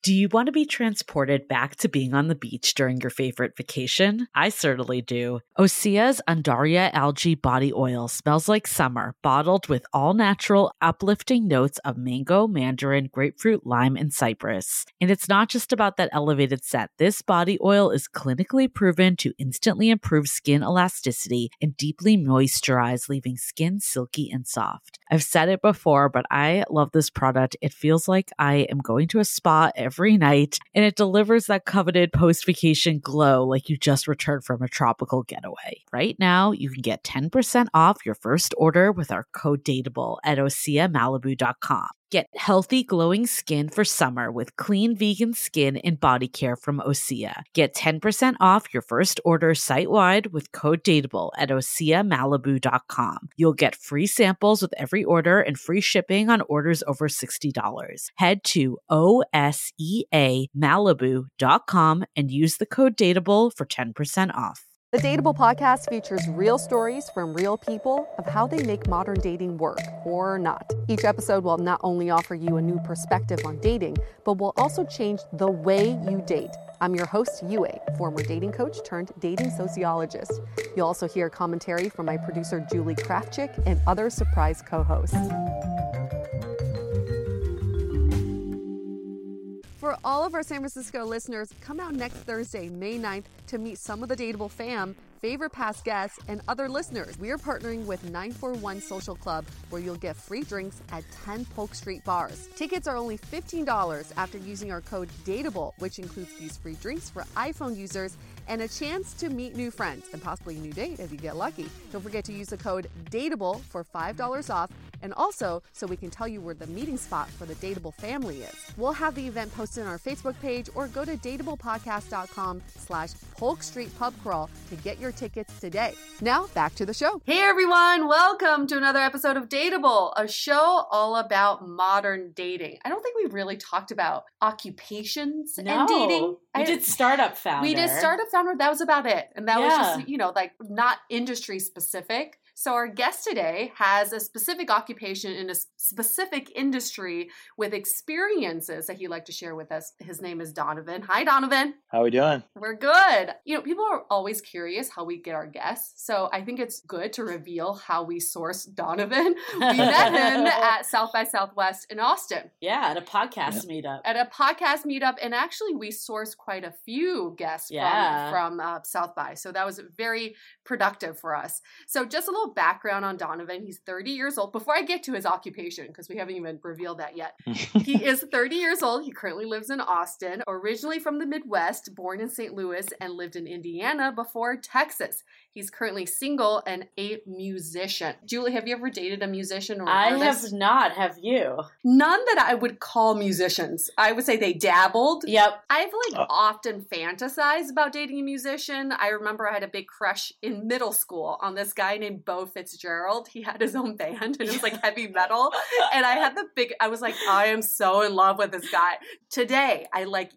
Do you want to be transported back to being on the beach during your favorite vacation? I certainly do. Osea's Undaria Algae Body Oil smells like summer, bottled with all-natural, uplifting notes of mango, mandarin, grapefruit, lime, and cypress. And it's not just about that elevated scent. This body oil is clinically proven to instantly improve skin elasticity and deeply moisturize, leaving skin silky and soft. I've said it before, but I love this product. It feels like I am going to a spa every night, and it delivers that coveted post-vacation glow like you just returned from a tropical getaway. Right now, you can get 10% off your first order with our code DATEABLE at OseaMalibu.com. Get healthy, glowing skin for summer with clean vegan skin and body care from Osea. Get 10% off your first order site-wide with code DATEABLE at OseaMalibu.com. You'll get free samples with every order and free shipping on orders over $60. Head to OSEAMalibu.com and use the code DATEABLE for 10% off. The Dateable podcast features real stories from real people of how they make modern dating work or not. Each episode will not only offer you a new perspective on dating, but will also change the way you date. I'm your host, Yue, former dating coach turned dating sociologist. You'll also hear commentary from my producer, Julie Krafchick, and other surprise co-hosts. For all of our San Francisco listeners, come out next Thursday, May 9th, to meet some of the Dateable fam, favorite past guests, and other listeners. We are partnering with 941 Social Club, where you'll get free drinks at 10 Polk Street bars. Tickets are only $15 after using our code DATEABLE, which includes these free drinks for iPhone users and a chance to meet new friends and possibly a new date if you get lucky. Don't forget to use the code DATEABLE for $5 off, and also so we can tell you where the meeting spot for the Dateable family is. We'll have the event posted on our Facebook page, or go to dateablepodcast.com/Polk Street Pub Crawl to get your tickets today. Now back to the show. Hey everyone, welcome to another episode of Dateable, a show all about modern dating. I don't think we really talked about occupations and dating. We did Startup Founder. We did Startup Founder. That was about it. And that was just, like not industry specific. So our guest today has a specific occupation in a specific industry with experiences that he'd like to share with us. His name is Donovan. Hi, Donovan. How are we doing? We're good. People are always curious how we get our guests. So I think it's good to reveal how we source Donovan. We met him at South by Southwest in Austin. Yeah, at a podcast meetup. At a podcast meetup. And actually, we sourced quite a few guests from South by. So that was very productive for us. So just a little background on Donovan. He's 30 years old. Before I get to his occupation, because we haven't even revealed that yet. He is 30 years old. He currently lives in Austin, originally from the Midwest, born in St. Louis, and lived in Indiana before Texas. He's currently single and a musician. Julie, have you ever dated a musician or an artist? Have not. Have you? None that I would call musicians. I would say they dabbled. Yep. I've often fantasized about dating a musician. I remember I had a big crush in middle school on this guy named Bo Fitzgerald. He had his own band and it was like heavy metal. And I was like, I am so in love with this guy. Today,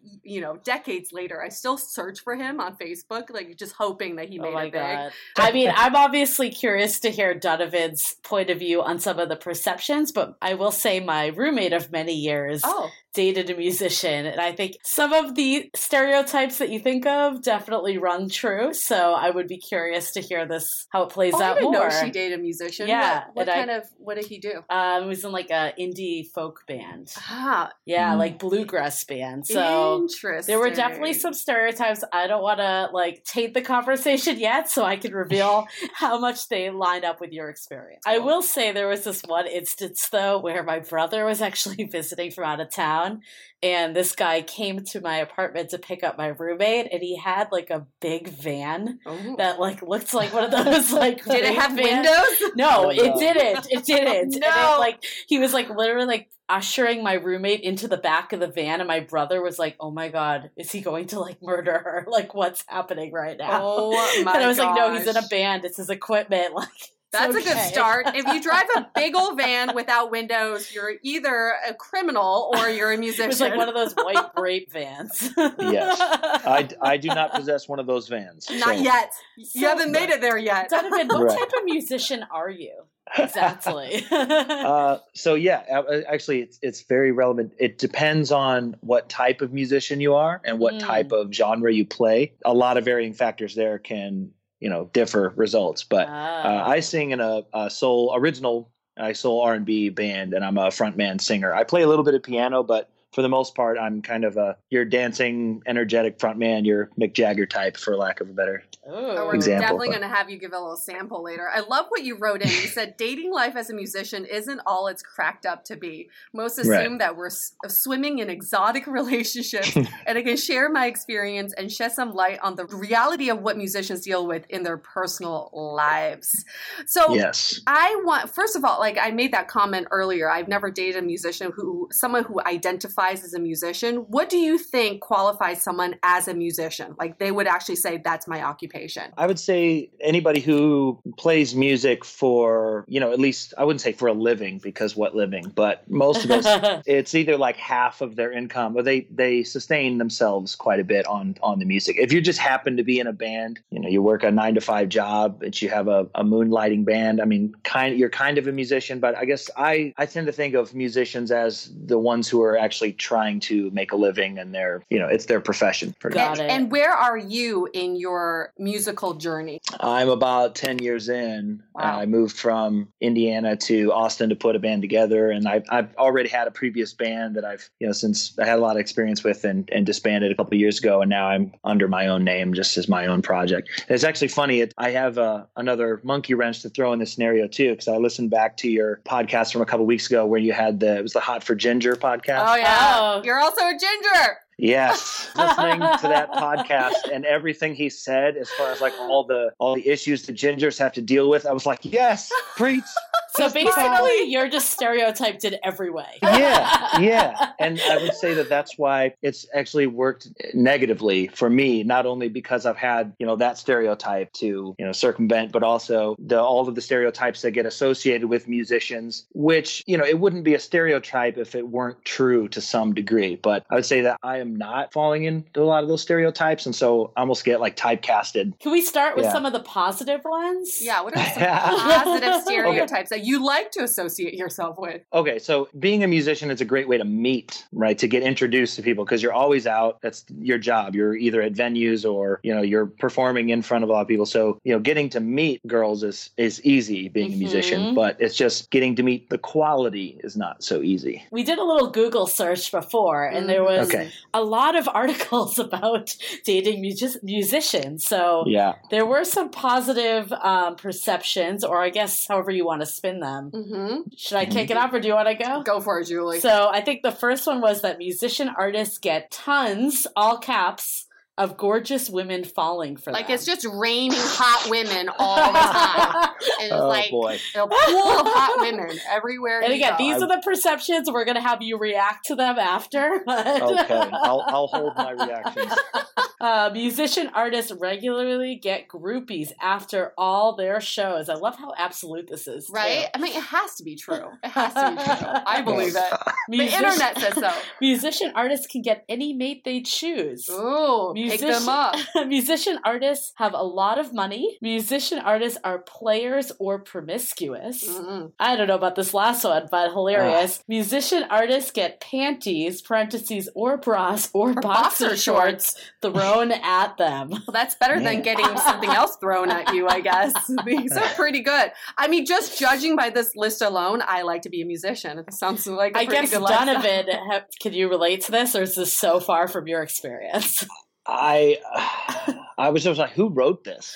decades later, I still search for him on Facebook, just hoping that he made it big. I mean, I'm obviously curious to hear Donovan's point of view on some of the perceptions, but I will say my roommate of many years dated a musician. And I think some of the stereotypes that you think of definitely run true. So I would be curious to hear how it plays out more. I didn't know she dated a musician. Yeah. What did he do? It was in a indie folk band. Ah. Yeah, bluegrass band. So interesting. There were definitely some stereotypes. I don't want to taint the conversation yet, so I can reveal how much they line up with your experience. I will say there was this one instance though where my brother was actually visiting from out of town, and this guy came to my apartment to pick up my roommate, and he had a big van that looked like one of those Did it have windows? No, it didn't. It didn't. No. And he was literally ushering my roommate into the back of the van, and my brother was like, "Oh my God, is he going to murder her? What's happening right now?" Oh my And I was gosh. like, "No, he's in a band. It's his equipment." That's a good start. If you drive a big old van without windows, you're either a criminal or you're a musician. It was one of those white grape vans. Yes. I do not possess one of those vans. Not yet. You haven't made it there yet. Donovan, what type of musician are you? Exactly. So yeah, actually, it's very relevant. It depends on what type of musician you are and what type of genre you play. A lot of varying factors there can differ results. But I sing in a soul R&B band, and I'm a frontman singer. I play a little bit of piano, but for the most part, I'm kind of your dancing, energetic frontman, your Mick Jagger type, for lack of a better we're example. definitely going to have you give a little sample later. I love what you wrote in. You said, dating life as a musician isn't all it's cracked up to be. Most assume that we're swimming in exotic relationships, and I can share my experience and shed some light on the reality of what musicians deal with in their personal lives. So yes. First of all, like I made that comment earlier, I've never dated a musician someone who identifies as a musician. What do you think qualifies someone as a musician? Like they would actually say, that's my occupation. I would say anybody who plays music for, at least I wouldn't say for a living, because what living, but most of us, it's either like half of their income, or they sustain themselves quite a bit on the music. If you just happen to be in a band, you work a 9-to-5 job, but you have a moonlighting band. I mean, you're kind of a musician, but I guess I tend to think of musicians as the ones who are actually trying to make a living, and it's their profession. Got it. And where are you in your musical journey? I'm about 10 years in. Wow. I moved from Indiana to Austin to put a band together, and I've already had a previous band that I've since I had a lot of experience with and disbanded a couple of years ago, and now I'm under my own name, just as my own project. And it's actually funny. I have another monkey wrench to throw in this scenario too, because I listened back to your podcast from a couple of weeks ago where you had it was the Hot for Ginger podcast. Oh yeah. Oh. You're also a ginger. Yes, listening to that podcast and everything he said, as far as like all the issues the gingers have to deal with, I was like, yes, preach. So basically, you're just stereotyped in every way. Yeah. And I would say that's why it's actually worked negatively for me, not only because I've had, that stereotype to, circumvent, but also all of the stereotypes that get associated with musicians, which, it wouldn't be a stereotype if it weren't true to some degree. But I would say that I am not falling into a lot of those stereotypes. And so I almost get like typecasted. Can we start with some of the positive ones? Yeah. What are some positive stereotypes that you like to associate yourself with? Okay. So being a musician is a great way to meet, right? To get introduced to people, because you're always out. That's your job. You're either at venues or, you're performing in front of a lot of people. So, getting to meet girls is easy being a musician, but it's just getting to meet the quality is not so easy. We did a little Google search before, and there was a lot of articles about dating musicians. So there were some positive perceptions, or I guess however you want to spin them. Should I kick it off, or do you want to go? Go for it, Julie. So I think the first one was that musician artists get tons, all caps, of gorgeous women falling for them. Like it's just raining hot women all the time. It's boy. A pool of hot women everywhere. And again, these are the perceptions. We're going to have you react to them after. Okay, I'll hold my reactions. Musician artists regularly get groupies after all their shows. I love how absolute this is. Right? Too. I mean, it has to be true. It has to be true. I believe it. The internet says so. Musician artists can get any mate they choose. Ooh. Pick them up. Musician artists have a lot of money. Musician artists are players or promiscuous. I don't know about this last one, but hilarious. Musician artists get panties, parentheses, or bras, or boxer shorts thrown at them. Well, that's better than getting something else thrown at you, I guess. These are pretty good. I mean, just judging by this list alone, I like to be a musician. It sounds like a pretty good lifestyle. Donovan, can you relate to this, or is this so far from your experience? I was just like, who wrote this?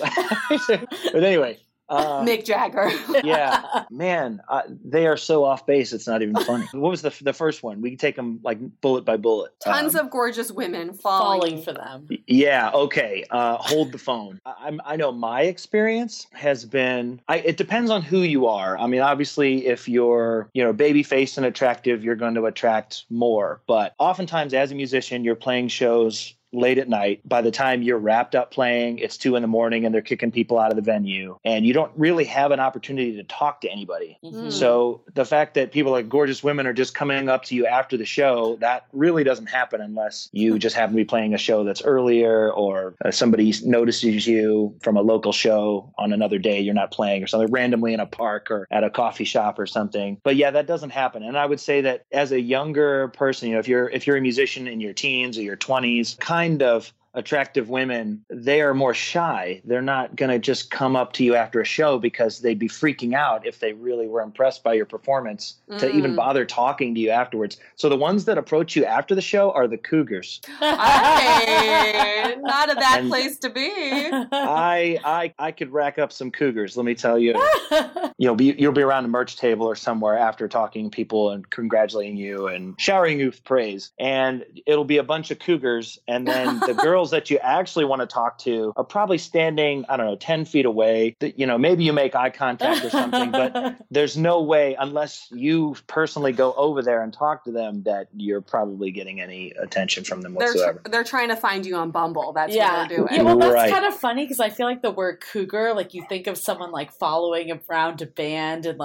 But anyway. Mick Jagger. Yeah. Man, they are so off base, it's not even funny. What was the first one? We can take them like bullet by bullet. Tons of gorgeous women falling for them. Yeah, okay. Hold the phone. I know my experience has been, it depends on who you are. I mean, obviously, if you're, baby-faced and attractive, you're going to attract more. But oftentimes, as a musician, you're playing shows late at night. By the time you're wrapped up playing, it's 2 a.m. and they're kicking people out of the venue, and you don't really have an opportunity to talk to anybody. Mm-hmm. So the fact that people like gorgeous women are just coming up to you after the show, that really doesn't happen unless you just happen to be playing a show that's earlier, or somebody notices you from a local show on another day you're not playing, or something randomly in a park or at a coffee shop or something. But yeah, that doesn't happen. And I would say that as a younger person, if you're a musician in your teens or your 20s, kind of attractive women, they are more shy. They're not going to just come up to you after a show because they'd be freaking out if they really were impressed by your performance to even bother talking to you afterwards. So the ones that approach you after the show are the cougars. Hey, not a bad place to be. I could rack up some cougars, let me tell you. You'll be around a merch table or somewhere after talking to people and congratulating you and showering you with praise. And it'll be a bunch of cougars, and then the girls that you actually want to talk to are probably standing, 10 feet away. Maybe you make eye contact or something, but there's no way, unless you personally go over there and talk to them, that you're probably getting any attention from them whatsoever. They're trying to find you on Bumble. That's what they're doing. Yeah, well, that's Right. kind of funny because I feel like the word cougar, like you think of someone like following around a band and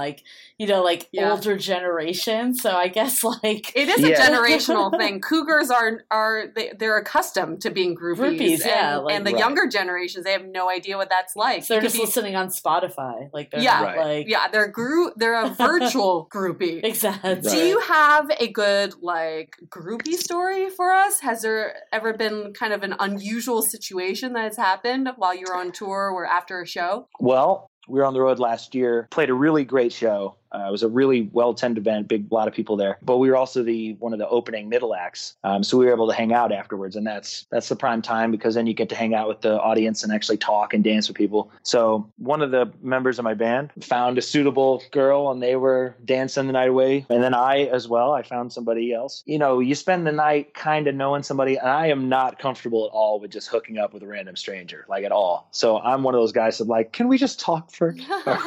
older generation. So I guess like it is a generational thing. Cougars they're accustomed to being groupies, and the younger generations, they have no idea what that's like. So they're just listening on Spotify, like they're not like they're a virtual groupie. Exactly. Do you have a good groupie story for us? Has there ever been kind of an unusual situation that has happened while you're on tour or after a show? Well, we were on the road last year, played a really great show. It was a really well-attended event, a lot of people there. But we were also one of the opening middle acts. So we were able to hang out afterwards. And that's the prime time, because then you get to hang out with the audience and actually talk and dance with people. So one of the members of my band found a suitable girl, and they were dancing the night away. And then I found somebody else. You spend the night kind of knowing somebody, and I am not comfortable at all with just hooking up with a random stranger, at all. So I'm one of those guys that can we just talk first?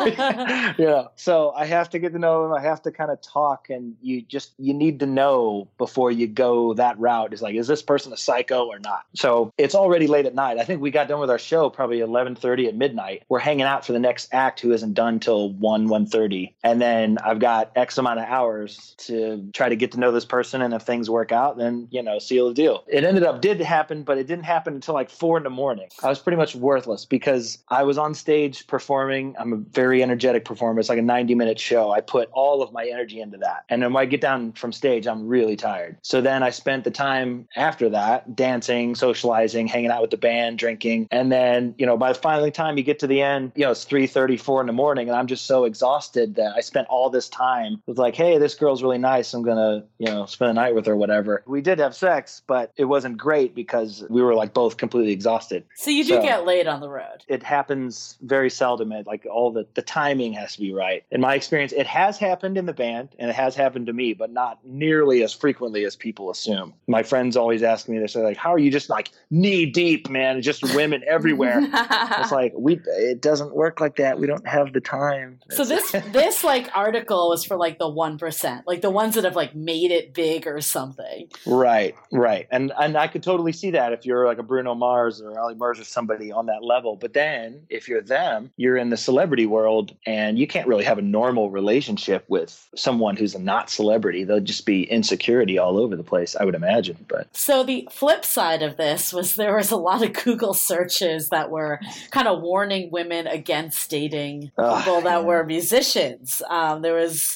Yeah. So I have to get to know them. I have to kind of talk, and you need to know before you go that route. Is is this person a psycho or not? So it's already late at night. I think we got done with our show probably 11:30 at midnight. We're hanging out for the next act, who isn't done till 1:30. And then I've got X amount of hours to try to get to know this person. And if things work out, then, seal the deal. It did happen, but it didn't happen until 4 a.m. I was pretty much worthless because I was on stage performing. I'm a very energetic performer. It's like a 90-minute show. I put all of my energy into that. And then when I get down from stage, I'm really tired. So then I spent the time after that dancing, socializing, hanging out with the band, drinking. And then, by the time you get to the end, it's 3:30, 4 a.m. and I'm just so exhausted that I spent all this time with hey, this girl's really nice. I'm going to, spend the night with her, whatever. We did have sex, but it wasn't great because we were both completely exhausted. So you do get laid on the road. It happens very seldom. All the timing has to be right. In my experience, it has happened in the band and it has happened to me, but not nearly as frequently as people assume. My friends always ask me, they say how are you just knee deep, man? Just women everywhere. It's it doesn't work like that. We don't have the time. So this article was for the 1%, the ones that have made it big or something. Right. And I could totally see that if you're a Bruno Mars or Ali Murs or somebody on that level. But then if you're them, you're in the celebrity world and you can't really have a normal relationship with someone who's a not celebrity. There'll just be insecurity all over the place, I would imagine. But so the flip side of this was there was a lot of Google searches that were kind of warning women against dating people that were musicians. There was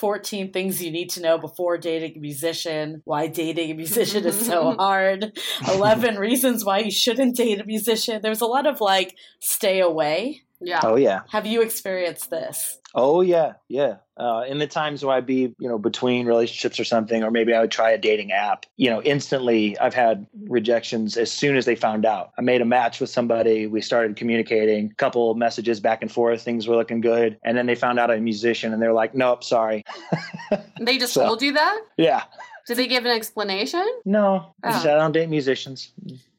14 things you need to know before dating a musician, why dating a musician is so hard, 11 reasons why you shouldn't date a musician. There was a lot of stay away. Yeah. Oh, yeah. Have you experienced this? Oh, yeah. Yeah. In the times where I'd be, between relationships or something, or maybe I would try a dating app, instantly I've had rejections as soon as they found out. I made a match with somebody. We started communicating, a couple messages back and forth. Things were looking good. And then they found out I'm a musician and they're like, nope, sorry. They just told you that? Yeah. Did they give an explanation? No. I don't date musicians.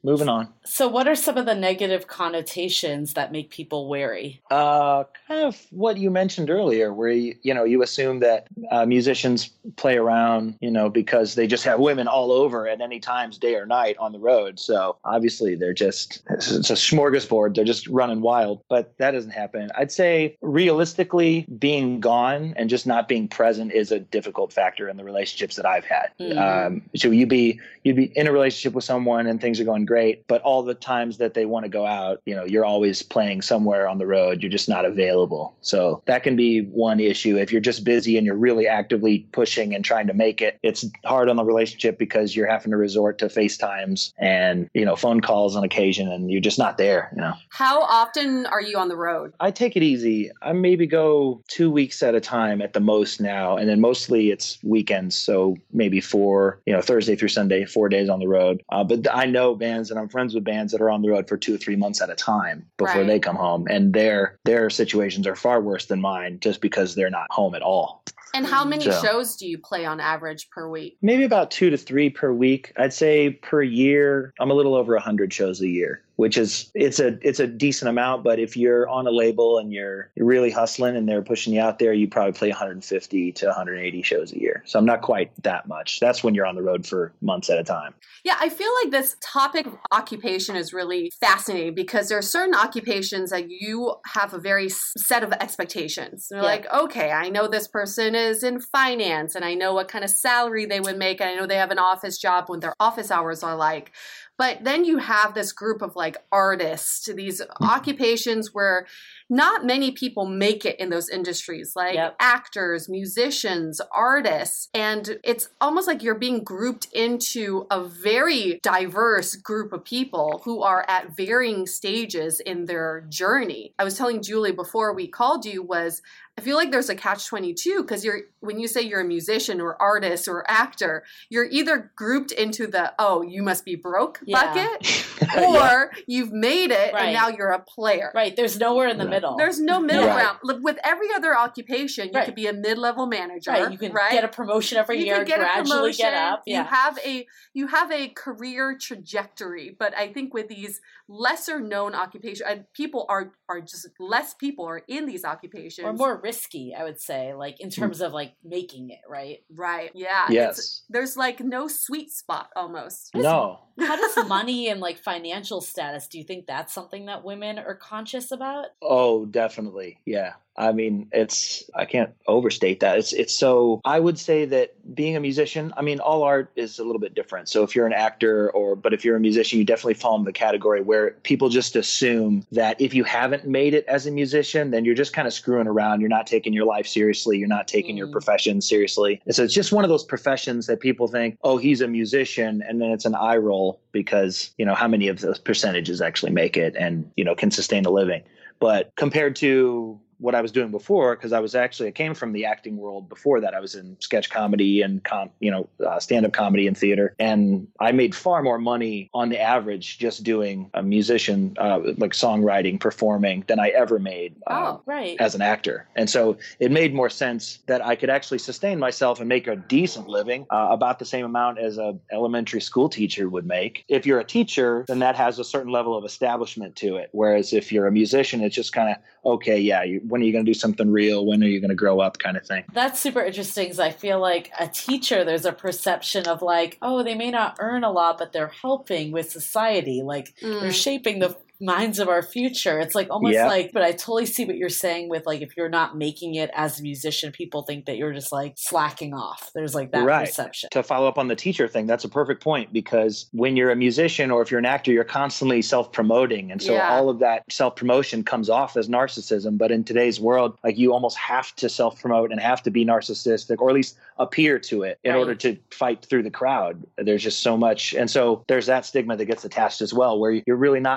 moving on. So what are some of the negative connotations that make people wary? Kind of what you mentioned earlier, where you assume that musicians play around, because they just have women all over at any times, day or night, on the road. So obviously it's a smorgasbord. They're just running wild. But that doesn't happen. I'd say realistically, being gone and just not being present is a difficult factor in the relationships that I've had. So you'd be in a relationship with someone and things are going great, but all the times that they want to go out, you're always playing somewhere on the road. You're just not available. So that can be one issue. If you're just busy and you're really actively pushing and trying to make it, it's hard on the relationship because you're having to resort to FaceTimes and, phone calls on occasion, and you're just not there, How often are you on the road? I take it easy. I maybe go 2 weeks at a time at the most now. And then mostly it's weekends. So maybe Thursday through Sunday, 4 days on the road. But I know bands and I'm friends with bands that are on the road for 2 or 3 months at a time before they come home. And their situations are far worse than mine just because they're not home at all. And how many shows do you play on average per week? Maybe about 2 to 3 per week. I'd say per year, I'm a little over 100 shows a year, which is it's a decent amount. But if you're on a label and you're really hustling and they're pushing you out there, you probably play 150 to 180 shows a year. So I'm not quite that much. That's when you're on the road for months at a time. Yeah, I feel like this topic of occupation is really fascinating because there are certain occupations that you have a very set of expectations. They're like, okay, I know this person is in finance and I know what kind of salary they would make. And I know they have an office job, when their office hours are like. But then you have this group of like artists, these occupations where not many people make it in those industries, like actors, musicians, artists. And it's almost like you're being grouped into a very diverse group of people who are at varying stages in their journey. I was telling Julie before we called you I feel like there's a catch-22 because when you say you're a musician or artist or actor, you're either grouped into the, you must be broke bucket, or you've made it and now you're a player. Right. There's nowhere in the middle. There's no middle ground. With every other occupation, you could be a mid-level manager. Right. You can get a promotion every year, gradually get up. Yeah. You have a career trajectory, but I think with these lesser known occupations, people are just less people are in these occupations. Or more risky, I would say, like in terms of like making it, right? Right. Yeah. Yes. There's like no sweet spot almost. No. How does money and like financial status, do you think that's something that women are conscious about? Oh, definitely. Yeah. I mean, I can't overstate that. It's so, I would say that being a musician, I mean, all art is a little bit different. So if you're an actor but if you're a musician, you definitely fall in the category where people just assume that if you haven't made it as a musician, then you're just kind of screwing around. You're not taking your life seriously. You're not taking your profession seriously. And so it's just one of those professions that people think, oh, he's a musician. And then it's an eye roll because, how many of those percentages actually make it and, can sustain a living. But compared to what I was doing before, because I came from the acting world before that. I was in sketch comedy and stand-up comedy and theater, and I made far more money on the average just doing a musician, like songwriting, performing, than I ever made as an actor. And so it made more sense that I could actually sustain myself and make a decent living, about the same amount as a elementary school teacher would make. If you're a teacher, then that has a certain level of establishment to it. Whereas if you're a musician, it's just kind of, okay, yeah, when are you going to do something real? When are you going to grow up, kind of thing? That's super interesting because I feel like a teacher, there's a perception of like, oh, they may not earn a lot, but they're helping with society. Like they're shaping the minds of our future. It's like almost like, but I totally see what you're saying with like, if you're not making it as a musician, people think that you're just like slacking off. There's like that perception. To follow up on the teacher thing, that's a perfect point, because when you're a musician or if you're an actor, you're constantly self-promoting. And so all of that self-promotion comes off as narcissism. But in today's world, like you almost have to self-promote and have to be narcissistic, or at least appear to it in order to fight through the crowd. There's just so much. And so there's that stigma that gets attached as well, where you're really not in the service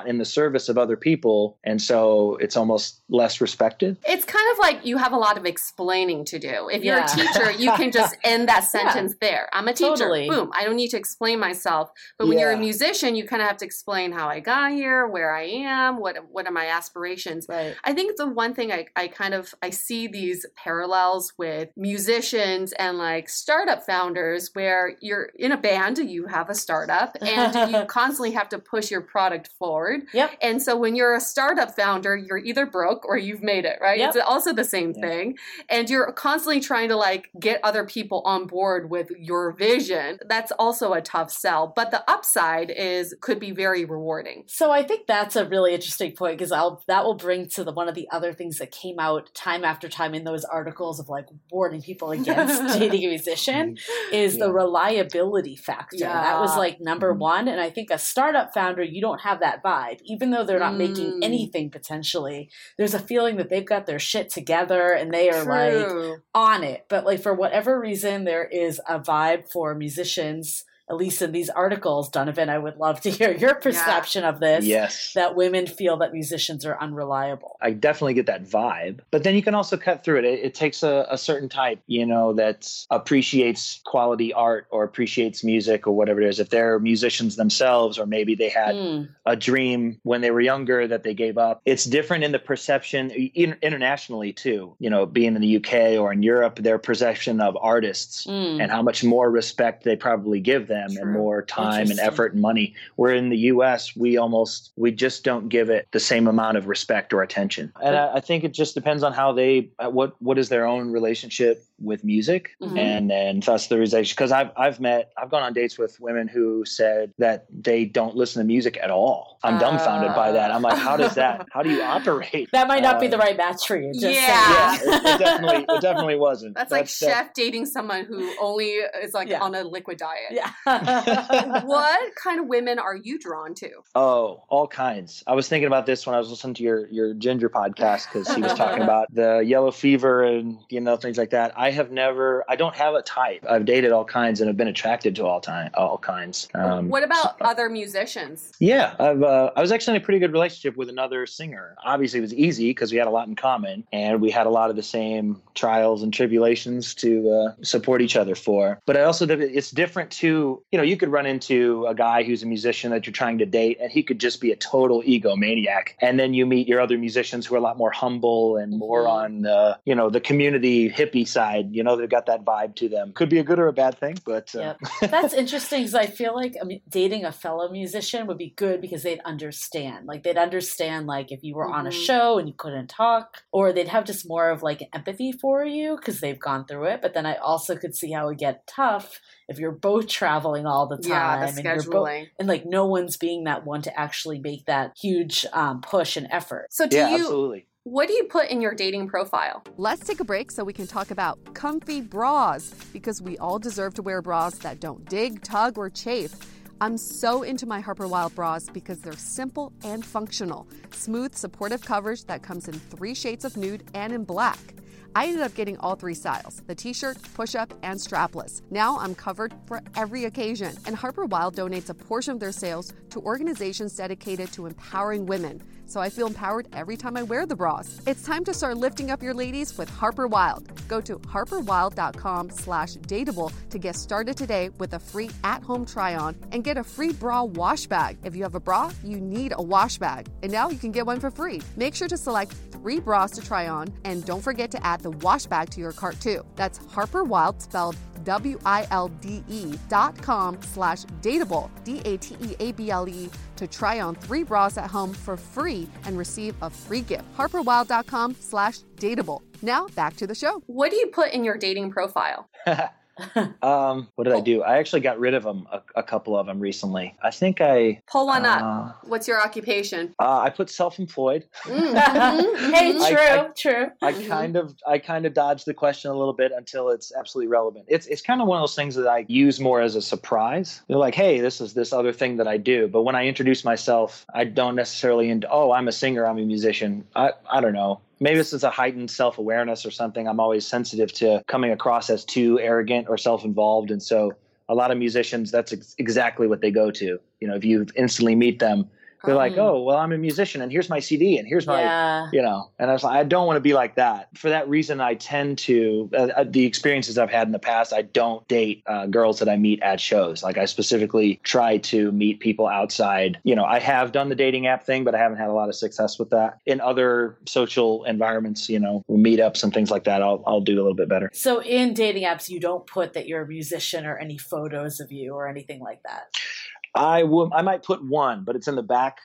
service of other people. And so it's almost less respected. It's kind of like you have a lot of explaining to do. If you're a teacher, you can just end that sentence there. I'm a teacher. Totally. Boom. I don't need to explain myself. But when you're a musician, you kind of have to explain how I got here, where I am, what are my aspirations. Right. I think the one thing I see these parallels with musicians and like startup founders where you're in a band, you have a startup and you constantly have to push your product forward. Yep. And so when you're a startup founder, you're either broke or you've made it, right? Yep. It's also the same thing. And you're constantly trying to like get other people on board with your vision. That's also a tough sell. But the upside could be very rewarding. So I think that's a really interesting point because that will bring to one of the other things that came out time after time in those articles of like warning people against dating a musician is the reliability factor. Yeah. That was like number one. And I think a startup founder, you don't have that vibe. Even though they're not making anything potentially, there's a feeling that they've got their shit together and they are like on it. But like for whatever reason, there is a vibe for musicians, at least in these articles. Donovan, I would love to hear your perception of this. Yes. That women feel that musicians are unreliable. I definitely get that vibe. But then you can also cut through it. It takes a certain type, that appreciates quality art or appreciates music or whatever it is. If they're musicians themselves, or maybe they had a dream when they were younger that they gave up. It's different in the perception internationally too. Being in the UK or in Europe, their perception of artists and how much more respect they probably give them and more time and effort and money. Where in the US, we just don't give it the same amount of respect or attention. And I think it just depends on how what is their own relationship with music and thus the realization. Because I've gone on dates with women who said that they don't listen to music at all. I'm dumbfounded by that. I'm like, how do you operate? That might not be the right match for you. It definitely wasn't. That's like chef dating someone who only is like on a liquid diet. Yeah. What kind of women are you drawn to? Oh, all kinds. I was thinking about this when I was listening to your Ginger podcast because he was talking about the yellow fever and things like that. I don't have a type. I've dated all kinds and have been attracted to all kinds. What about other musicians? Yeah, I was actually in a pretty good relationship with another singer. Obviously, it was easy because we had a lot in common and we had a lot of the same trials and tribulations to support each other for. But it's different too. You could run into a guy who's a musician that you're trying to date and he could just be a total egomaniac. And then you meet your other musicians who are a lot more humble and more on the community hippie side. They've got that vibe to them. Could be a good or a bad thing, but that's interesting because I feel like dating a fellow musician would be good because they'd understand. Like they'd understand like if you were on a show and you couldn't talk, or they'd have just more of like empathy for you because they've gone through it. But then I also could see how it would get tough if you're both traveling all the time. Yeah, the scheduling. And like no one's being that one to actually make that huge push and effort. So absolutely. What do you put in your dating profile? Let's take a break so we can talk about comfy bras, because we all deserve to wear bras that don't dig, tug, or chafe. I'm so into my Harper Wilde bras because they're simple and functional. Smooth, supportive coverage that comes in 3 shades of nude and in black. I ended up getting all 3 styles, the t-shirt, push-up, and strapless. Now I'm covered for every occasion. And Harper Wilde donates a portion of their sales to organizations dedicated to empowering women. So I feel empowered every time I wear the bras. It's time to start lifting up your ladies with Harper Wilde. Go to harperwilde.com/dateable to get started today with a free at-home try-on and get a free bra wash bag. If you have a bra, you need a wash bag. And now you can get one for free. Make sure to select 3 bras to try on, and don't forget to add the wash bag to your cart too. That's Harper Wilde, spelled WILDE.com/dateable, DATEABLE, to try on 3 bras at home for free and receive a free gift. harperwilde.com/dateable. Now back to the show. What do you put in your dating profile? What did I do? I actually got rid of them, a couple of them recently. I think I... Pull one up. What's your occupation? I put self-employed. Hey, true. I kind of dodged the question a little bit until it's absolutely relevant. It's kind of one of those things that I use more as a surprise. They're like, hey, this is this other thing that I do. But when I introduce myself, I don't necessarily, I'm a singer, I'm a musician. I don't know. Maybe this is a heightened self-awareness or something. I'm always sensitive to coming across as too arrogant or self-involved. And so a lot of musicians, that's exactly what they go to. If you instantly meet them, They're like, oh, well, I'm a musician and here's my CD and here's my, you know, and I was like, I don't want to be like that. For that reason, I tend to, the experiences I've had in the past, I don't date girls that I meet at shows. Like I specifically try to meet people outside. You know, I have done the dating app thing, but I haven't had a lot of success with that. In other social environments, you know, meetups and things like that, I'll do a little bit better. So in dating apps, you don't put that you're a musician or any photos of you or anything like that? I might put one, but it's in the back.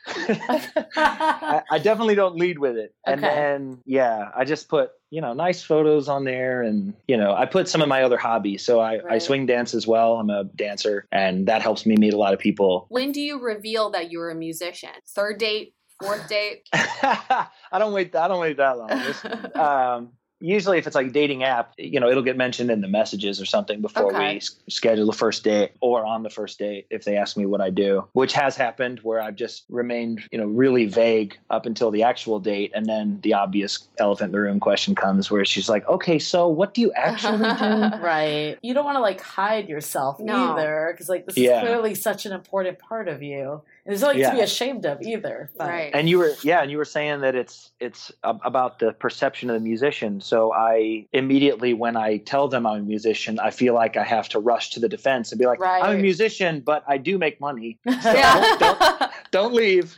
I definitely don't lead with it. And then, I just put, you know, nice photos on there. And, you know, I put some of my other hobbies. So I swing dance as well. I'm a dancer and that helps me meet a lot of people. When do you reveal that you're a musician? Third date? Fourth date? I don't wait that long. Usually if it's like a dating app, you know, it'll get mentioned in the messages or something before we schedule the first date or on the first date if they ask me what I do, which has happened where I've just remained, you know, really vague up until the actual date. And then the obvious elephant in the room question comes where she's like, okay, so what do you actually do? Right. You don't want to like hide yourself either because like this is clearly such an important part of you. And there's nothing to be ashamed of either. But. Right. And you were saying that it's about the perception of the musician. So I immediately, when I tell them I'm a musician, I feel like I have to rush to the defense and be like, I'm a musician, but I do make money. So don't leave.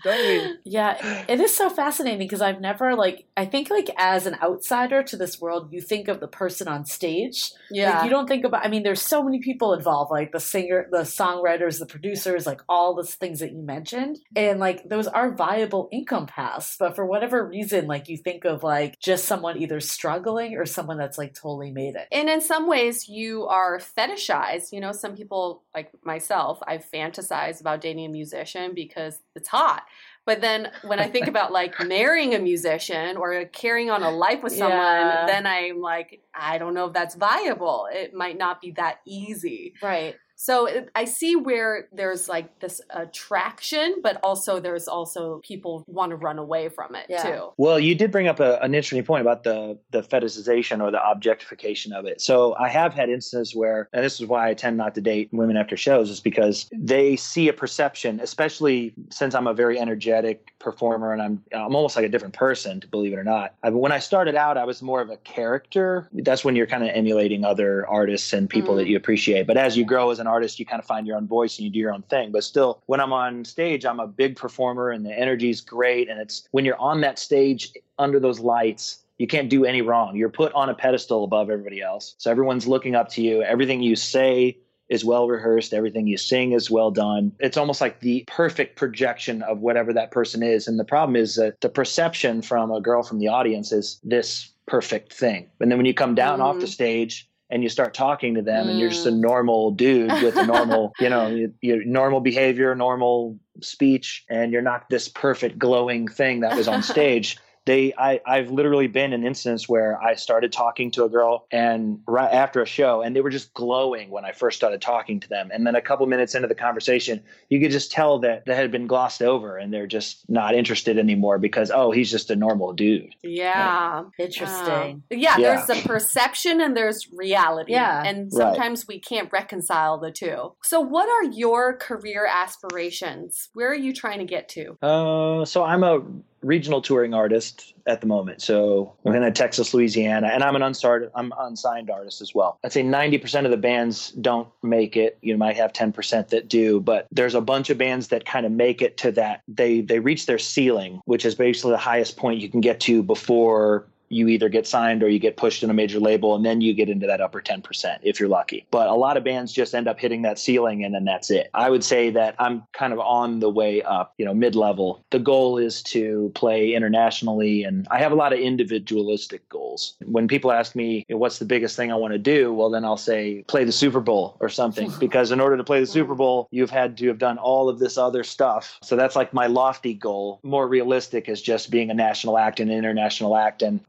Yeah, it is so fascinating because I've never I think as an outsider to this world, you think of the person on stage. Yeah. Like, you don't think about, I mean, there's so many people involved, like the singer, the songwriters, the producers, like all the things that you mentioned. And like, those are viable income paths. But for whatever reason, like you think of like just someone either struggling or someone that's like totally made it. And in some ways you are fetishized. You know, some people like myself, I fantasize about dating a musician because it's hot. But then when I think about like marrying a musician or carrying on a life with someone, then I'm like, I don't know if that's viable. It might not be that easy. Right. So I see where there's like this attraction, but also there's also people want to run away from it too. Well, you did bring up an interesting point about the fetishization or the objectification of it. So I have had instances where, and this is why I tend not to date women after shows, is because they see a perception, especially since I'm a very energetic performer and I'm almost like a different person, believe it or not. When I started out, I was more of a character. That's when you're kind of emulating other artists and people that you appreciate. But as you grow as an artist, you kind of find your own voice and you do your own thing. But still, when I'm on stage, I'm a big performer and the energy is great. And it's when you're on that stage under those lights, you can't do any wrong. You're put on a pedestal above everybody else. So everyone's looking up to you. Everything you say is well rehearsed. Everything you sing is well done. It's almost like the perfect projection of whatever that person is. And the problem is that the perception from a girl from the audience is this perfect thing. And then when you come down off the stage, and you start talking to them and you're just a normal dude with a normal, you know, your normal behavior, normal speech, and you're not this perfect glowing thing that was on stage. I've literally been in an instance where I started talking to a girl and right after a show and they were just glowing when I first started talking to them. And then a couple minutes into the conversation, you could just tell that had been glossed over and they're just not interested anymore because, oh, he's just a normal dude. Yeah. Interesting. There's the perception and there's reality. Yeah. And sometimes we can't reconcile the two. So what are your career aspirations? Where are you trying to get to? So I'm a regional touring artist at the moment. So I'm in Texas, Louisiana, and I'm an unsigned artist as well. I'd say 90% of the bands don't make it. You might have 10% that do, but there's a bunch of bands that kind of make it to that. They reach their ceiling, which is basically the highest point you can get to before you either get signed or you get pushed in a major label, and then you get into that upper 10% if you're lucky. But a lot of bands just end up hitting that ceiling and then that's it. I would say that I'm kind of on the way up, you know, mid-level. The goal is to play internationally, and I have a lot of individualistic goals. When people ask me, what's the biggest thing I want to do? Well, then I'll say play the Super Bowl or something, because in order to play the Super Bowl, you've had to have done all of this other stuff. So that's like my lofty goal. More realistic is just being a national act and an international act. And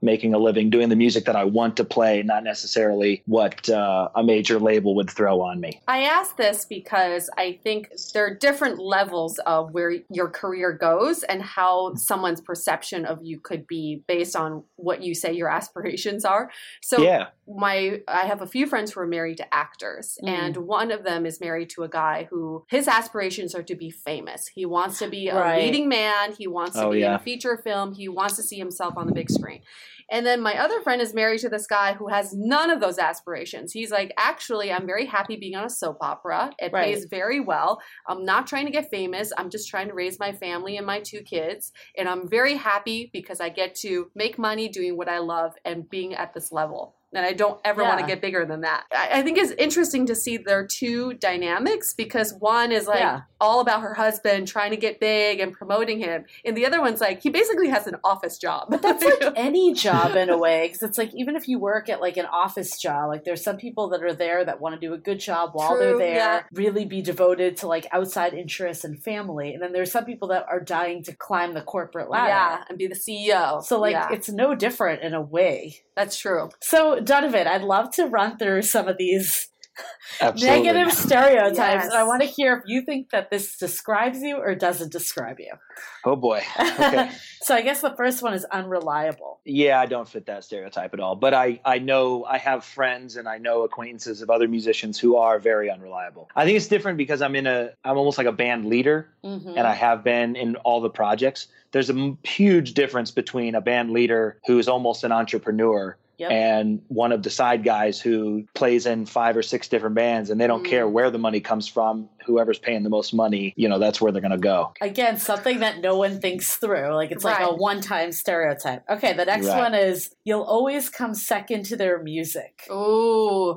making a living doing the music that I want to play, not necessarily what a major label would throw on me. I ask this because I think there are different levels of where your career goes and how someone's perception of you could be based on what you say your aspirations are. So yeah. I have a few friends who are married to actors, and one of them is married to a guy who his aspirations are to be famous. He wants to be a leading man. He wants to be in a feature film. He wants to see himself on the big screen. And then my other friend is married to this guy who has none of those aspirations. He's like, actually, I'm very happy being on a soap opera. It pays very well. I'm not trying to get famous. I'm just trying to raise my family and my 2 kids. And I'm very happy because I get to make money doing what I love and being at this level. And I don't ever want to get bigger than that. I think it's interesting to see their 2 dynamics, because one is like all about her husband trying to get big and promoting him. And the other one's like, he basically has an office job. But that's like any job in a way. Because it's like, even if you work at like an office job, like there's some people that are there that want to do a good job while they're there, really be devoted to like outside interests and family. And then there's some people that are dying to climb the corporate ladder. Yeah, and be the CEO. So like it's no different in a way. That's true. So, Donovan, I'd love to run through some of these negative stereotypes. Yes. And I want to hear if you think that this describes you or doesn't describe you. Oh, boy. Okay. So I guess the first one is unreliable. Yeah, I don't fit that stereotype at all. But I know I have friends and I know acquaintances of other musicians who are very unreliable. I think it's different because I'm almost like a band leader, and I have been in all the projects. There's a huge difference between a band leader who is almost an entrepreneur and one of the side guys who plays in 5 or 6 different bands, and they don't care where the money comes from. Whoever's paying the most money, that's where they're going to go. Again, something that no one thinks through. Like it's like a one-time stereotype. Okay, the next one is you'll always come second to their music. Ooh.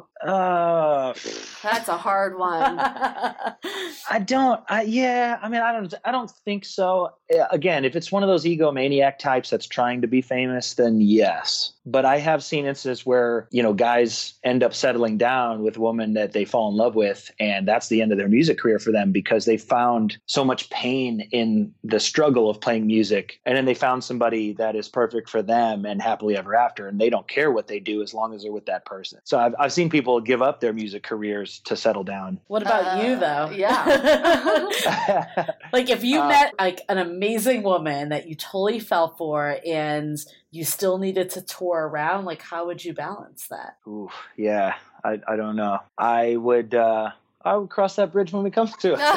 That's a hard one. I don't think so. Again, if it's one of those egomaniac types that's trying to be famous, then yes. But I have seen instances where, guys end up settling down with a woman that they fall in love with, and that's the end of their music career for them because they found so much pain in the struggle of playing music. And then they found somebody that is perfect for them and happily ever after, and they don't care what they do as long as they're with that person. So I've seen people give up their music careers to settle down. What about you, though? Yeah. Like if you met like an amazing woman that you totally fell for and you still needed to tour around, like how would you balance that? Ooh, yeah. I don't know. I would cross that bridge when we come to it.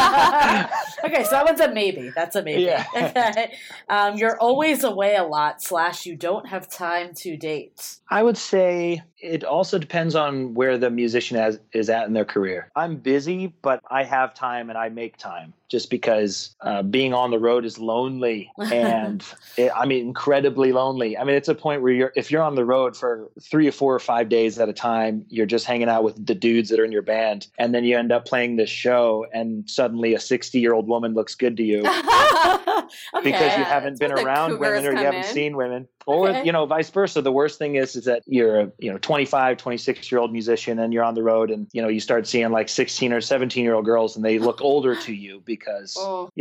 Okay, so that one's a maybe. That's a maybe. Yeah. Okay. You're always away a lot / you don't have time to date. I would say it also depends on where the musician is at in their career. I'm busy, but I have time and I make time just because being on the road is lonely and incredibly lonely. I mean, it's a point where if you're on the road for 3 or 4 or 5 days at a time, you're just hanging out with the dudes that are in your band. And then you end up playing this show and suddenly a 60-year-old woman looks good to you because you haven't been around women or you haven't seen women. Or, vice versa. The worst thing is that you're a 25, 26-year-old musician and you're on the road and, you start seeing like 16 or 17-year-old girls and they look older to you because,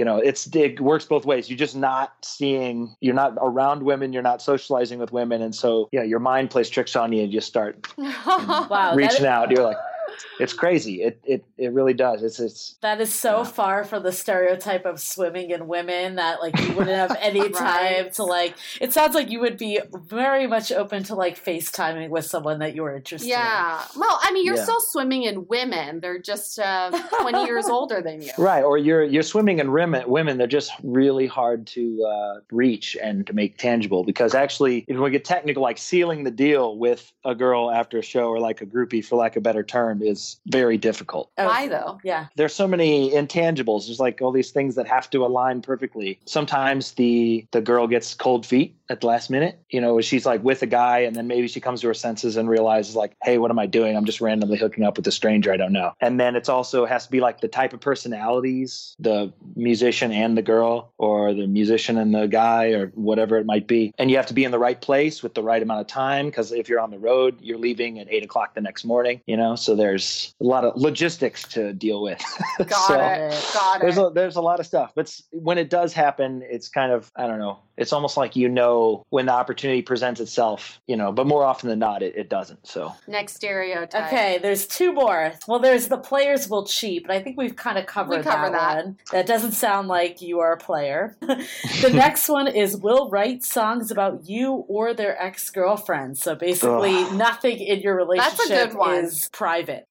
it works both ways. You're just you're not around women. You're not socializing with women. And so, your mind plays tricks on you and you just start reaching out. You're like, it's crazy. It really does. It's that is so far from the stereotype of swimming in women that like you wouldn't have any time to like. It sounds like you would be very much open to like FaceTiming with someone that you were interested in. Well, you're still swimming in women. They're just 20 years older than you. Right. Or you're swimming in women. They're just really hard to reach and to make tangible because actually, if we get technical, like sealing the deal with a girl after a show or like a groupie, for lack of a better term, is very difficult. Why though? Yeah. There's so many intangibles. There's like all these things that have to align perfectly. Sometimes the girl gets cold feet at the last minute, she's like with a guy and then maybe she comes to her senses and realizes like, hey, what am I doing? I'm just randomly hooking up with a stranger I don't know. And then it's also has to be like the type of personalities, the musician and the girl or the musician and the guy or whatever it might be. And you have to be in the right place with the right amount of time because if you're on the road, you're leaving at 8:00 the next morning, so there's a lot of logistics to deal with. Got it. There's a lot of stuff. But when it does happen, it's kind of, I don't know, it's almost like, you know, when the opportunity presents itself, you know, but more often than not, it doesn't. So next stereotype. Okay, there's two more. Well, there's the players will cheat, but I think we've kind of covered that one. That doesn't sound like you are a player. The next one is will write songs about you or their ex-girlfriends. So basically nothing in your relationship is private.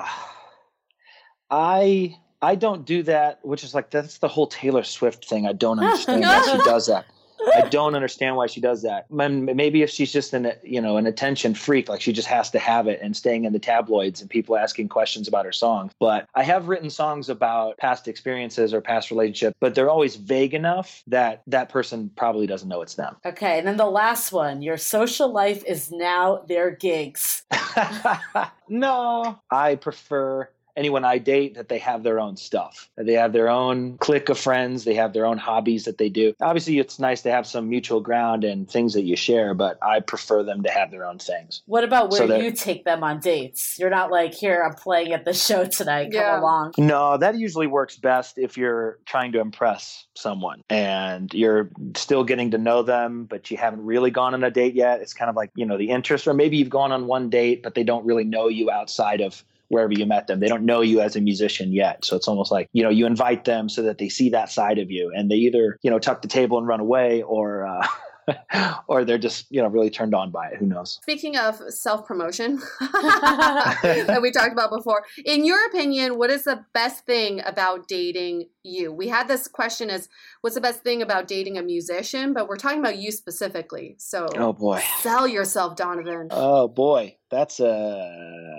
I don't do that, which is like, that's the whole Taylor Swift thing. I don't understand why she does that. I don't understand why she does that. Maybe if she's just an attention freak, like she just has to have it and staying in the tabloids and people asking questions about her songs. But I have written songs about past experiences or past relationships, but they're always vague enough that that person probably doesn't know it's them. Okay. And then the last one, your social life is now their gigs. No, I prefer anyone I date that they have their own stuff. They have their own clique of friends. They have their own hobbies that they do. Obviously, it's nice to have some mutual ground and things that you share, but I prefer them to have their own things. What about where you take them on dates? You're not like, here, I'm playing at the show tonight. Come along. No, that usually works best if you're trying to impress someone and you're still getting to know them, but you haven't really gone on a date yet. It's kind of like, you know, the interest, or maybe you've gone on one date, but they don't really know you outside of wherever you met them. They don't know you as a musician yet. So it's almost like, you know, you invite them so that they see that side of you, and they either, you know, tuck the table and run away, or or they're just, you know, really turned on by it. Who knows? Speaking of self-promotion that we talked about before, in your opinion, what is the best thing about dating you? We had this question as, what's the best thing about dating a musician? But we're talking about you specifically. So oh boy, sell yourself, Donovan. Oh boy. That's a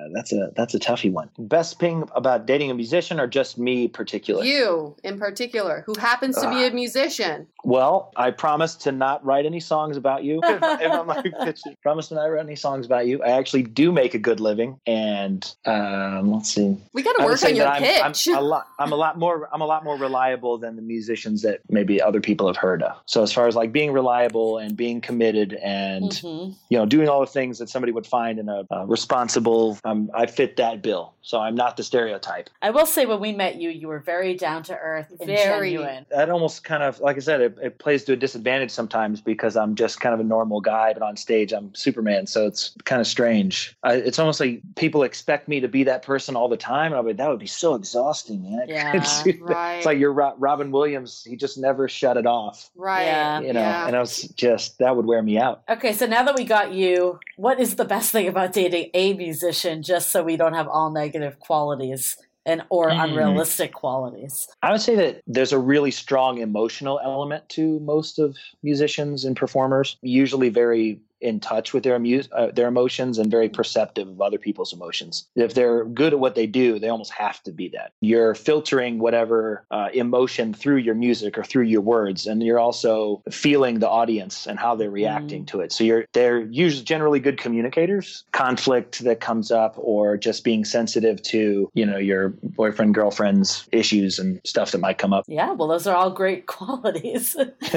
toughie one. Best thing about dating a musician, or just me particular? You in particular, who happens to be a musician. Well, I promise to not write any songs about you. if I'm like pitching, promise to not write any songs about you. I actually do make a good living, and let's see. We got to work on your pitch. I'm a lot more reliable than the musicians that maybe other people have heard of. So as far as like being reliable and being committed and you know, doing all the things that somebody would find in a responsible, I fit that bill. So I'm not the stereotype. I will say, when we met you, you were very down to earth and genuine. That almost kind of, like I said, it plays to a disadvantage sometimes because I'm just kind of a normal guy, but on stage I'm Superman. So it's kind of strange. It's almost like people expect me to be that person all the time. And I'm like, that would be so exhausting, man. Right. It's like you're Robin Williams. He just never shut it off. Right. Yeah. You know, and I was just, that would wear me out. Okay. So now that we got you, what is the best thing about dating a musician, just so we don't have all negative qualities or unrealistic qualities? I would say that there's a really strong emotional element to most of musicians and performers, usually very in touch with their emotions and very perceptive of other people's emotions. If they're good at what they do, they almost have to be that. You're filtering whatever emotion through your music or through your words, and you're also feeling the audience and how they're reacting to it. So they're usually generally good communicators. Conflict that comes up, or just being sensitive to, you know, your boyfriend, girlfriend's issues and stuff that might come up. Yeah, well, those are all great qualities.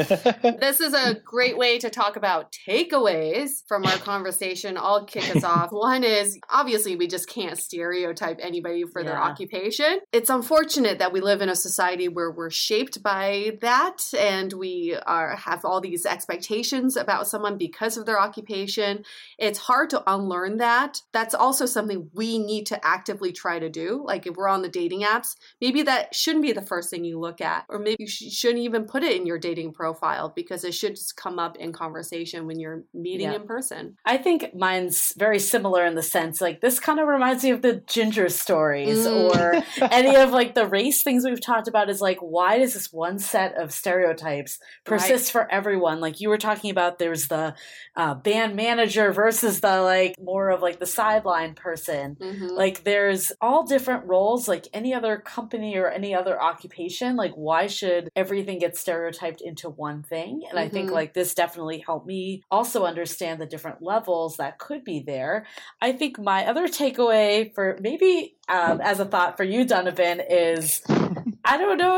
This is a great way to talk about takeaways from our conversation. I'll kick us off. One is, obviously, we just can't stereotype anybody for their occupation. It's unfortunate that we live in a society where we're shaped by that, and we have all these expectations about someone because of their occupation. It's hard to unlearn that. That's also something we need to actively try to do. Like, if we're on the dating apps, maybe that shouldn't be the first thing you look at, or maybe you shouldn't even put it in your dating profile, because it should just come up in conversation when you're meeting in person. I think mine's very similar in the sense, like, this kind of reminds me of the Ginger stories or any of like the race things we've talked about. Is like, why does this one set of stereotypes persist for everyone? Like you were talking about, there's the band manager versus the like more of like the sideline person. Like there's all different roles, like any other company or any other occupation. Like, why should everything get stereotyped into one thing? And I think like this definitely helped me also understand the different levels that could be there. I think my other takeaway for maybe as a thought for you, Donovan, is I don't know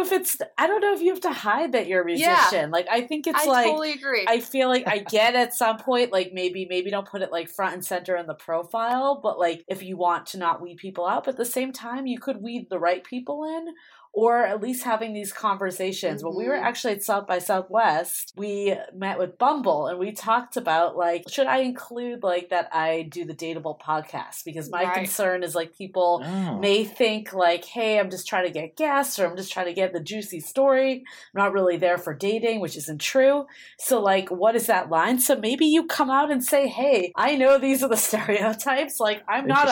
if you have to hide that you're a musician. Yeah. Like, I think it's I totally agree. I feel like I get at some point, like maybe don't put it like front and center in the profile, but like if you want to not weed people out, but at the same time you could weed the right people in. or at least having these conversations. When we were actually at South by Southwest, we met with Bumble and we talked about like, should I include like that I do the Dateable podcast? Because my concern is like people may think like, hey, I'm just trying to get guests or I'm just trying to get the juicy story. I'm not really there for dating, which isn't true. So like, what is that line? So maybe you come out and say, hey, I know these are the stereotypes. Like I'm not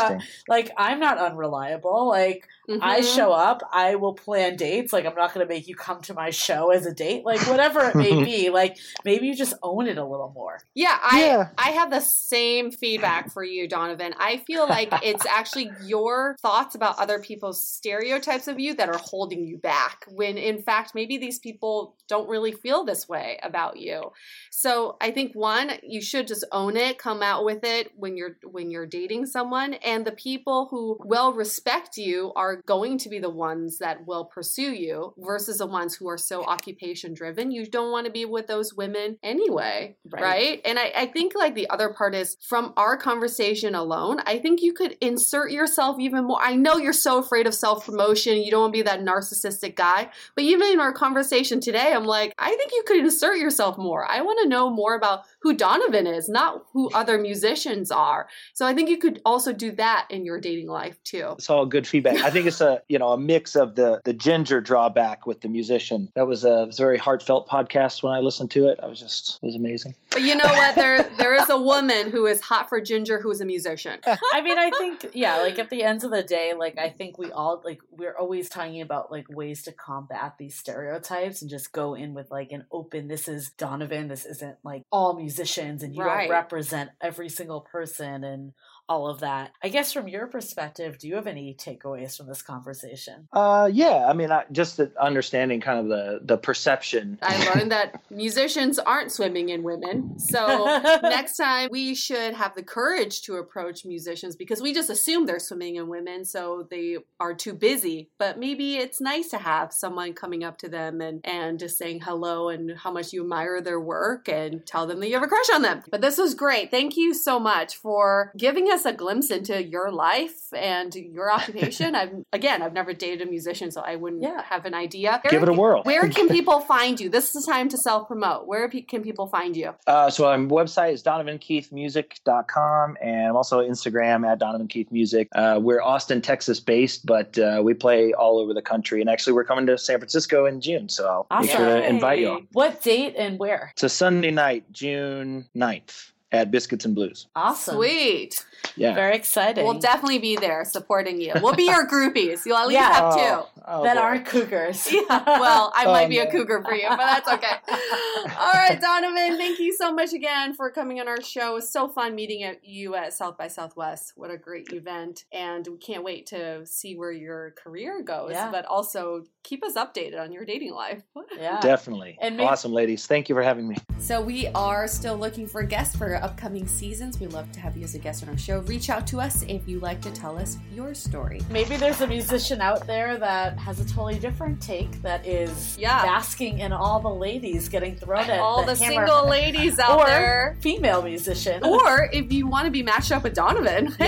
unreliable. Like I show up, I will plan dates. Like I'm not going to make you come to my show as a date. Like whatever it may be. Like maybe you just own it a little more. Yeah, I have the same feedback for you, Donovan. I feel like it's actually your thoughts about other people's stereotypes of you that are holding you back, when in fact maybe these people don't really feel this way about you. So I think one, you should just own it, come out with it when you're dating someone, and the people who will respect you are going to be the ones that will pursue you versus the ones who are so occupation driven. You don't want to be with those women anyway, right? And I think like the other part is from our conversation alone, I think you could insert yourself even more. I know you're so afraid of self-promotion. You don't want to be that narcissistic guy, but even in our conversation today, I'm like, I think you could insert yourself more. I want to know more about who Donovan is, not who other musicians are. So I think you could also do that in your dating life too. It's all good feedback. I think it's a mix of the ginger drawback with the musician. That was a very heartfelt podcast when I listened to it. It was amazing. But you know what? There is a woman who is hot for ginger who is a musician. I mean, I think, like at the end of the day, like I think we all, like we're always talking about like ways to combat these stereotypes and just go in with like an open, this is Donovan, this isn't like all musicians and you don't represent every single person and all of that. I guess from your perspective, do you have any takeaways from this conversation? Yeah. I mean, just the understanding kind of the perception. I learned that musicians aren't swimming in women. So next time we should have the courage to approach musicians because we just assume they're swimming in women. So they are too busy. But maybe it's nice to have someone coming up to them and just saying hello and how much you admire their work and tell them that you have a crush on them. But this was great. Thank you so much for giving us a glimpse into your life and your occupation. I've never dated a musician, so I wouldn't have an idea. Give it a whirl. Where can people find you? This is the time to self-promote. Where can people find you? So my website is donovankeithmusic.com, and I'm also Instagram at donovankeithmusic. We're Austin, Texas based, but we play all over the country. And actually, we're coming to San Francisco in June, so I'll make sure to invite you all. What date and where? It's a Sunday night, June 9th. At Biscuits and Blues. Awesome. Sweet. Yeah. Very exciting. We'll definitely be there supporting you. We'll be your groupies. You'll at least have two. That aren't cougars. Yeah. Well, I might be a cougar for you, but that's okay. All right, Donovan, thank you so much again for coming on our show. It was so fun meeting you at South by Southwest. What a great event. And we can't wait to see where your career goes, but also keep us updated on your dating life. Yeah. Definitely. Awesome, ladies. Thank you for having me. So we are still looking for guests for upcoming seasons. We'd love to have you as a guest on our show. Reach out to us if you'd like to tell us your story. Maybe there's a musician out there that has a totally different take that is basking in all the ladies getting thrown at all the single ladies out there. Female musician. Or if you want to be matched up with Donovan, reach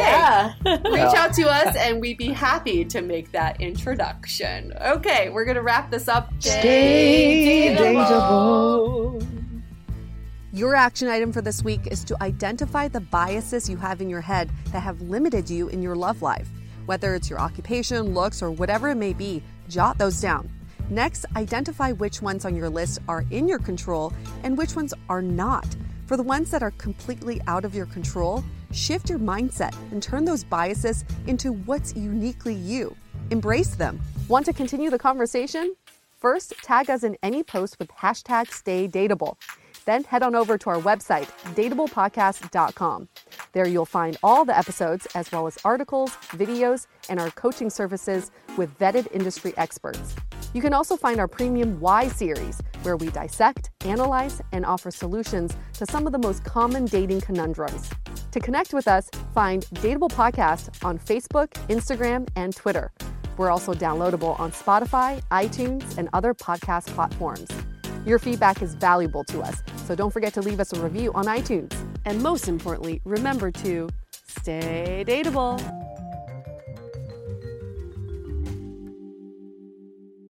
out to us and we'd be happy to make that introduction. Okay, we're going to wrap this up. Stay dateable. Your action item for this week is to identify the biases you have in your head that have limited you in your love life. Whether it's your occupation, looks, or whatever it may be, jot those down. Next, identify which ones on your list are in your control and which ones are not. For the ones that are completely out of your control, shift your mindset and turn those biases into what's uniquely you. Embrace them. Want to continue the conversation? First, tag us in any post with hashtag #StayDateable. Then head on over to our website, dateablepodcast.com. There you'll find all the episodes as well as articles, videos, and our coaching services with vetted industry experts. You can also find our premium Why series, where we dissect, analyze, and offer solutions to some of the most common dating conundrums. To connect with us, find Dateable Podcast on Facebook, Instagram, and Twitter. We're also downloadable on Spotify, iTunes, and other podcast platforms. Your feedback is valuable to us, so don't forget to leave us a review on iTunes. And most importantly, remember to stay dateable.